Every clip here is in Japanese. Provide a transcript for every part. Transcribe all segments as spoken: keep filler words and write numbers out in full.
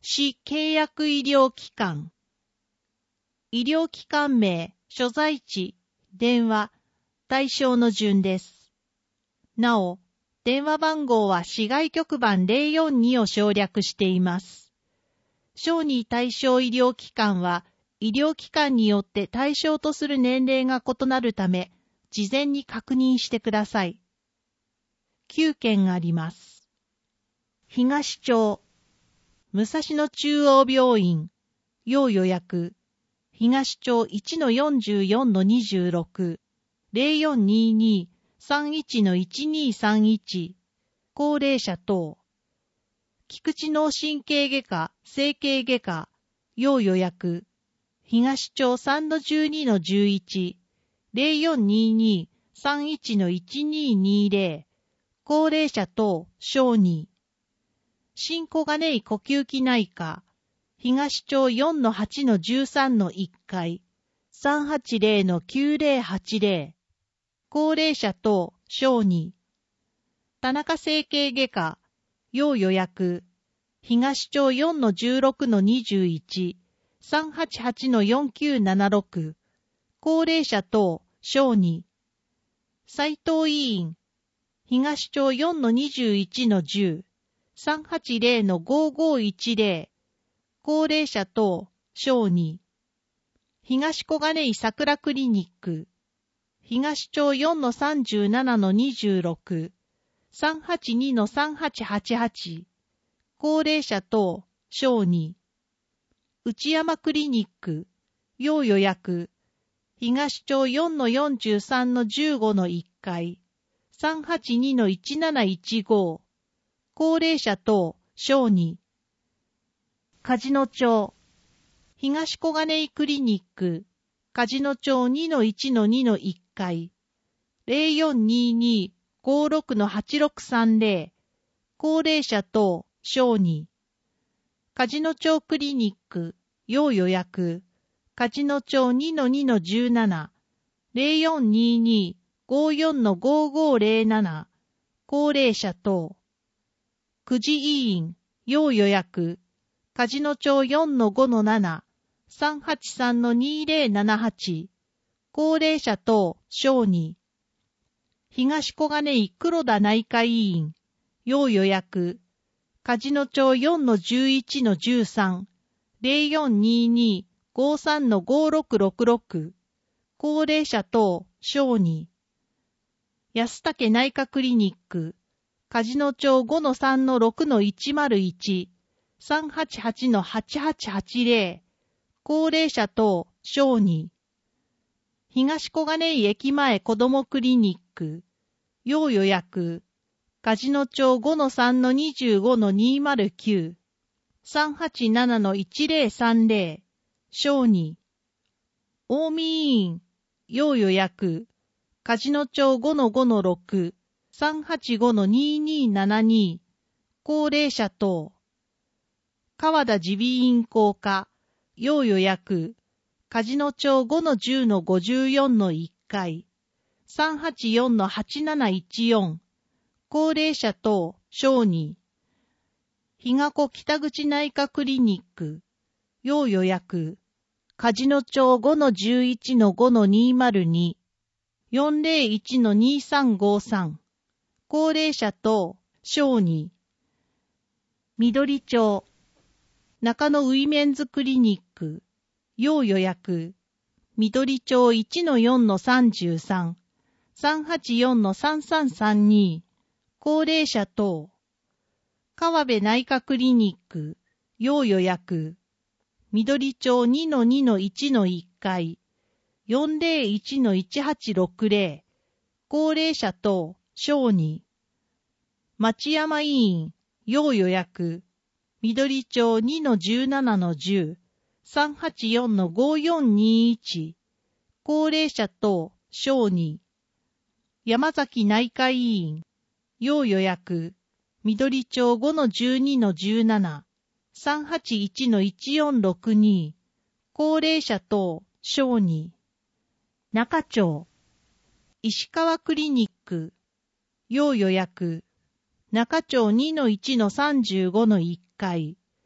市契約医療機関。医療機関名、所在地、電話、対象の順です。なお、電話番号は市外局番ゼロよんにを省略しています。小児対象医療機関は、医療機関によって対象とする年齢が異なるため、事前に確認してください。きゅうけんあります。東町、武蔵野中央病院、要予約、東町 いちのよんじゅうよんのにじゅうろく、ゼロよんにーにーさんいちのいちにーさんいち、高齢者等、菊池脳神経外科、整形外科、要予約、東町 さんのじゅうにのじゅういち、ゼロよんにーにーさんいちのいちにーにーゼロ、高齢者等、小児、新小金井呼吸器内科、東町 よんのはちのじゅうさんのいっかい、さんはちゼロのきゅうゼロはちゼロ、高齢者等、小児、田中整形外科、要予約、東町 よんのじゅうろくのにじゅういち、さんはちはちのよんきゅうななろく、高齢者等、小児、斉藤医院、東町 よんのにじゅういちのじゅう、さんはちゼロのごごいちゼロ、高齢者等、小児、東小金井桜クリニック、東町 よんのさんじゅうななのにじゅうろく、さんはちにのさんはちはちはち、高齢者等、小児、内山クリニック、要予約、東町 よんのよんじゅうさんのじゅうごのいっかい、さんはちにのいちなないちご、高齢者等、小児、梶野町、東小金井クリニック、梶野町 にのいちのにのいっかい、ゼロよんにーにーごろくのはちろくさんゼロ、高齢者等、小児、梶野町クリニック、要予約、梶野町 にのにのじゅうなな、ゼロよんにーにーごよんのごごゼロなな、高齢者等、久慈医院、要予約、梶野町 よんのごのなな、さんはちさんのにゼロななはち、高齢者等、小児、東小金井黒田内科医院、要予約、梶野町 よんのじゅういちのじゅうさん、ゼロよんにーにーごさんのごろくろくろく、高齢者等、小児、安武内科クリニック、梶野町 ごのさんのろくのいちまるいち、さんはちはちのはちはちはちゼロ、高齢者等、小児、東小金井駅前子どもクリニック、要予約、梶野町 ごのさんのにじゅうごのにまるきゅう、さんはちななのいちゼロさんゼロ、小児、近江医院、要予約、梶野町 ごのごのろく、さんはちごのににーななに、高齢者等、川田耳鼻咽喉科、要予約、梶野町 ごのじゅうのごじゅうよんのいっかい、さんはちよんのはちなないちよん、高齢者等、小児、日賀子北口内科クリニック、要予約、梶野町 ごのじゅういちのごのにまるに、よんゼロいちのにさんごさん、高齢者等、小児、緑町、中野ウィメンズクリニック、要予約、緑町 いちのよんのさんじゅうさん、さんはちよんのさんさんさんに、高齢者等、川辺内科クリニック、要予約、緑町 にのにのいちのいっかい、よんゼロいちのいちはちろくゼロ、高齢者等、小児、町山医院、要予約、緑町 にのじゅうななのじゅう、さんはちよんのごよんにいち、高齢者等、小児、山崎内科医院、要予約、緑町 ごのじゅうにのじゅうなな、さんはちいちのいちよんろくに、高齢者等、小児、中町、石川クリニック、要予約、中町 にのいちのさんじゅうごのいっかい、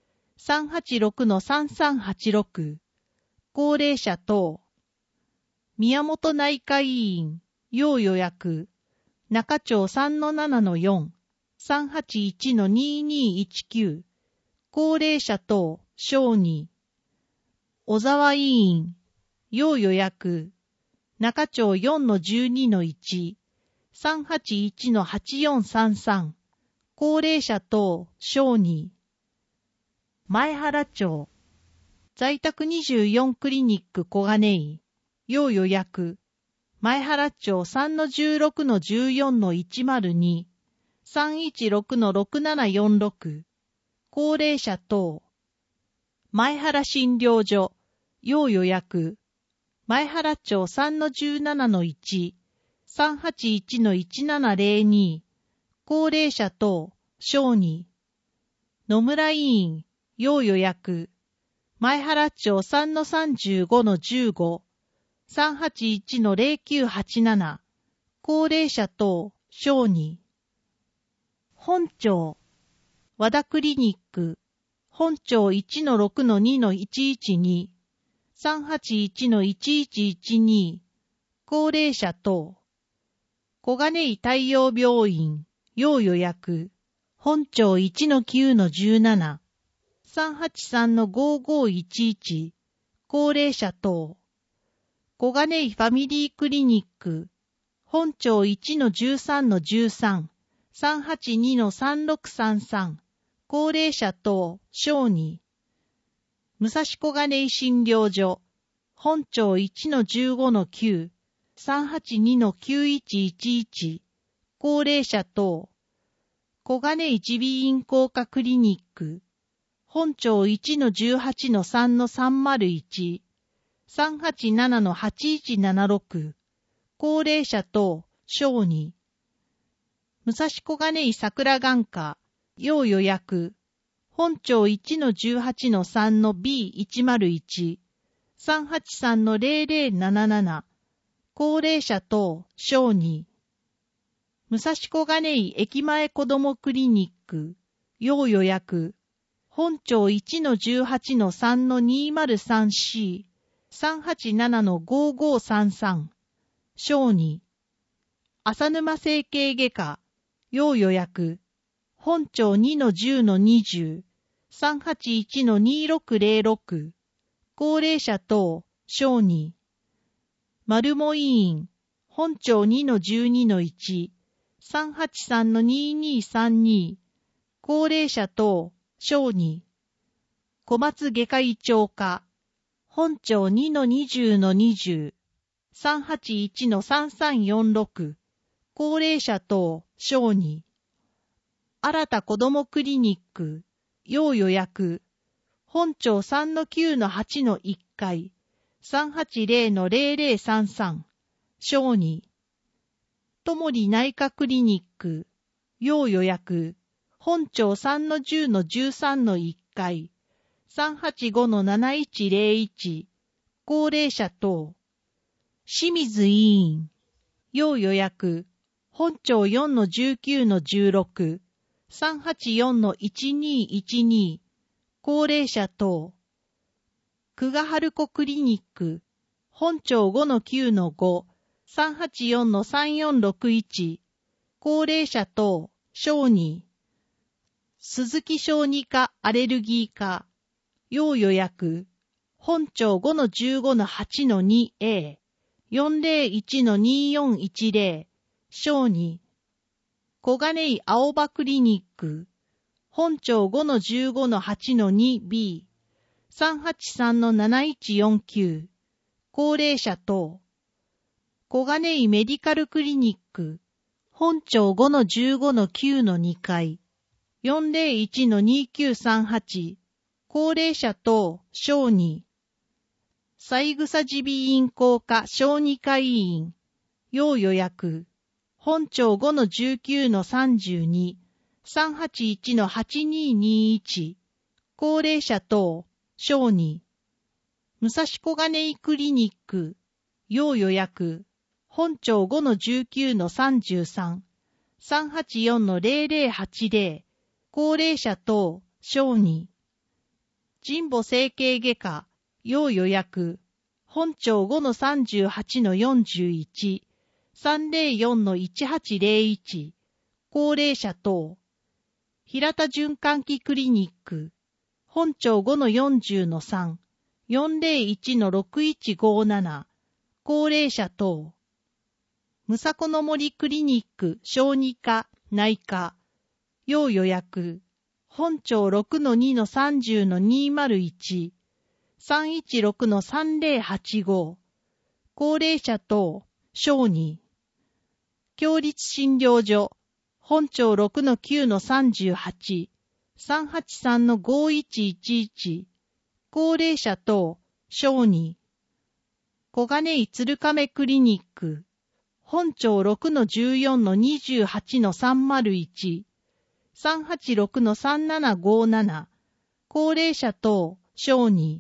さんはちろくのさんさんはちろく、高齢者等、宮本内科医院、要予約、中町 さんのななのよん、さんはちいちのににいちきゅう、高齢者等、小児、小沢医院、要予約、中町 よんのじゅうにのいち、さんはちいちのはちよんさんさん、高齢者等、小児、前原町、在宅にじゅうよんクリニック小金井、要予約、前原町 さんのじゅうろくのじゅうよんのいちまるに、さんいちろくのろくななよんろく、高齢者等、前原診療所、要予約、前原町 さんのじゅうななのいち、さんはちいちのいちななぜろに、高齢者等、小児、野村医院、要予約、前原町 さんのさんじゅうごのじゅうご、さんはちいちのぜろきゅうはちなな、高齢者等、小児、本町、和田クリニック、本町 いちのろくのにのいちいちに、さんはちいちのいちいちいちに、高齢者等、小金井太陽病院、要予約、本町 いちのきゅうのじゅうなな、さんはちさんのごごいちいち、高齢者等、小金井ファミリークリニック、本町 いちのじゅうさんのじゅうさん、さんはちにのさんろくさんさん、高齢者等、小児、武蔵小金井診療所、本町 いちのじゅうごのきゅう、さんはちにのきゅういちいちいち、高齢者等、小金井耳鼻咽喉科クリニック、本町 いちのじゅうはちのさんのさんまるいち、さんはちななのはちいちななろく、高齢者等、小児、武蔵小金井桜眼科、要予約、本町 いちのじゅうはちのさんのビーいちまるいち、さんはちさんのぜろぜろなななな、高齢者等、小児、武蔵小金井駅前子どもクリニック、要予約、本町 いちのじゅうはちのさんのにまるさんシー、さんはちななのごごさんさん、小児、浅沼整形外科、要予約、本町 にのじゅうのにじゅう、さんはちいちのにろくぜろろく、高齢者等、小児、丸茂医院、本町 にのじゅうにのいち、さんはちさんのににさんに、高齢者等、小児、小松外科医長科、本町 にのにじゅうのにじゅう、さんはちいちのさんさんよんろく、高齢者等、小児、新田子どもクリニック、要予約、本町 さんのきゅうのはちのいっかい、さんはちぜろのぜろぜろさんさん、小児、友利内科クリニック、要予約、本町 さんのじゅうのじゅうさんのいっかい、さんはちごのなないちぜろいち、高齢者等、清水医院、要予約、本町 よんのじゅうきゅうのじゅうろく、さんはちよんのいちにいちに、高齢者等、久我春子クリニック、本町 ごのきゅうのご、さんはちよんのさんよんろくいち、高齢者等、小児、鈴木小児科アレルギー科、要予約、本町 ごのじゅうごのはちのにエー、よんぜろいちのによんいちぜろ、小児、小金井青葉クリニック、本町 ごのじゅうごのはちのにビー、さんはちさんのなないちよんきゅう、高齢者等、小金井メディカルクリニック、本町 ごのじゅうごのきゅうのにかい、よんぜろいちのにきゅうさんはち、高齢者等、小児、三枝耳鼻咽喉科小児科医院、要予約、本町 ごのじゅうきゅうのさんじゅうに、さんはちいちのはちににいち、高齢者等、小児、武蔵小金井クリニック、要予約、本町 ごのじゅうきゅうのさんじゅうさん、さんはちよんのぜろぜろはちぜろ、高齢者等、小児、 神保整形外科、要予約、本庁 ごのさんじゅうはちのよんじゅういち、さんぜろよんのいちはちぜろいち、高齢者等、平田循環器クリニック、本庁 ごのよんじゅうのさん、よんぜろいちのろくいちごなな、高齢者等、むさこの森クリニック小児科内科、要予約、本庁 ろくのにのさんじゅうのにまるいち、さんいちろくのさんぜろはちご、高齢者等、小児、共立診療所、本庁 ろくのきゅうのさんじゅうはち、さんはちさんのごいちいちいち、高齢者等、小児、小金井鶴亀クリニック、本庁 ろくのじゅうよんのにじゅうはちのさんまるいち、さんはちろくのさんななごなな、高齢者等、小児、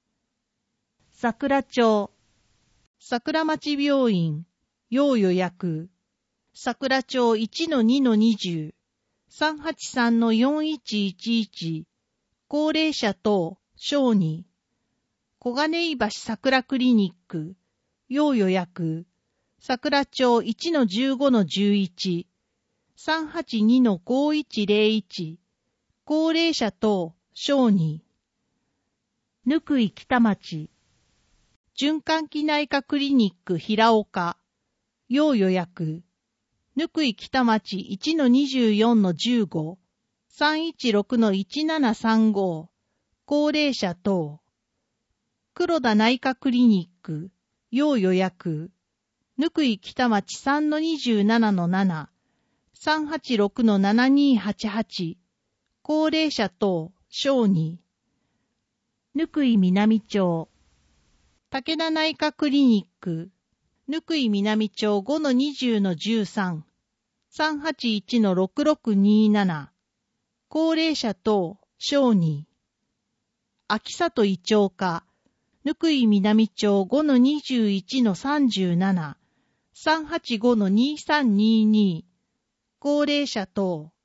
桜町、桜町病院、要予約、桜町 いちのにのにじゅう、さんはちさんのよんいちいちいち、高齢者等、小児、小金井橋桜クリニック、要予約、桜町 いちのじゅうごのじゅういち、さんはちにのごいちぜろいち、高齢者等、小児、ぬくい北町、循環器内科クリニック平岡、要予約、ぬくい北町 いちのにじゅうよんのじゅうご、さんいちろくのいちななさんご、高齢者等、黒田内科クリニック、要予約、ぬくい北町 さんのにじゅうななのなな、さんはちろくのななにはちはち、高齢者等、小児、ぬくい南町、武田内科クリニック、ぬくい南町 ごのにじゅうのじゅうさん、さんはちいちのろくろくになな、高齢者等、小児、秋里医長科、ぬくい南町 ごのにじゅういちのさんじゅうなな、さんはちごのにさんにに、高齢者等、